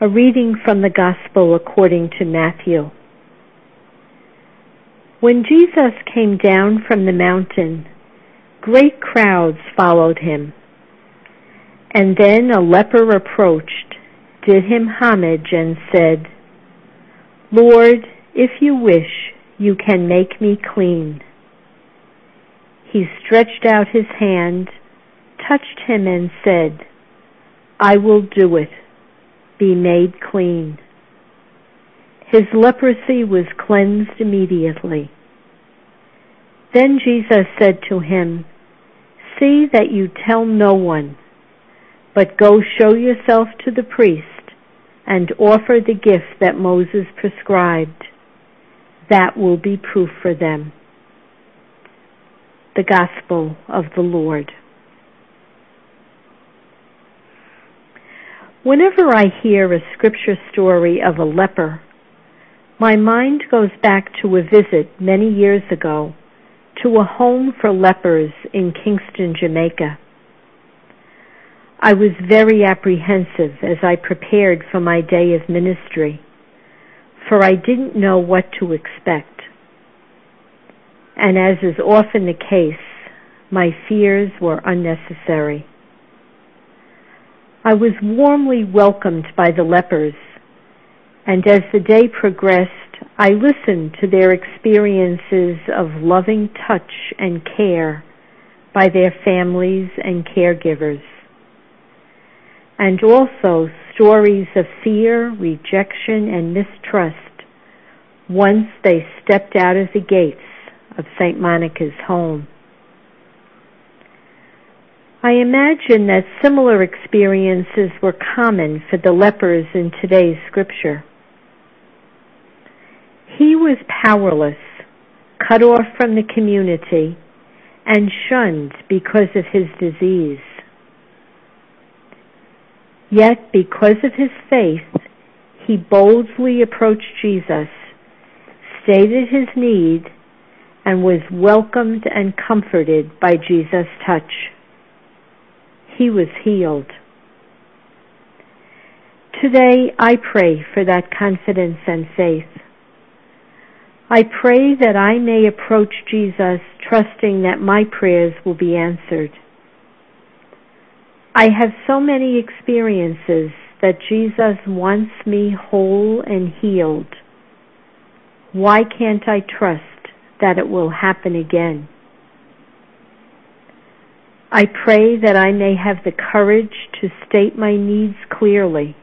A reading from the Gospel according to Matthew. When Jesus came down from the mountain, great crowds followed him. And then a leper approached, did him homage, and said, "Lord, if you wish, you can make me clean." He stretched out his hand, touched him, and said, "I will do it. Be made clean." His leprosy was cleansed immediately. Then Jesus said to him, "See that you tell no one, but go show yourself to the priest and offer the gift that Moses prescribed. That will be proof for them." The Gospel of the Lord. Whenever I hear a scripture story of a leper, my mind goes back to a visit many years ago to a home for lepers in Kingston, Jamaica. I was very apprehensive as I prepared for my day of ministry, for I didn't know what to expect. And as is often the case, my fears were unnecessary. I was warmly welcomed by the lepers, and as the day progressed, I listened to their experiences of loving touch and care by their families and caregivers, and also stories of fear, rejection, and mistrust once they stepped out of the gates of St. Monica's home. I imagine that similar experiences were common for the lepers in today's scripture. He was powerless, cut off from the community, and shunned because of his disease. Yet, because of his faith, he boldly approached Jesus, stated his need, and was welcomed and comforted by Jesus' touch. He was healed. Today, I pray for that confidence and faith. I pray that I may approach Jesus trusting that my prayers will be answered. I have so many experiences that Jesus wants me whole and healed. Why can't I trust that it will happen again? I pray that I may have the courage to state my needs clearly,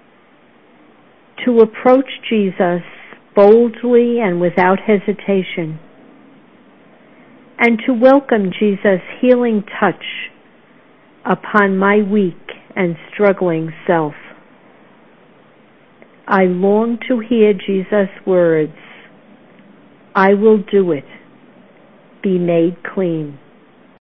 to approach Jesus boldly and without hesitation, and to welcome Jesus' healing touch upon my weak and struggling self. I long to hear Jesus' words, "I will do it. Be made clean."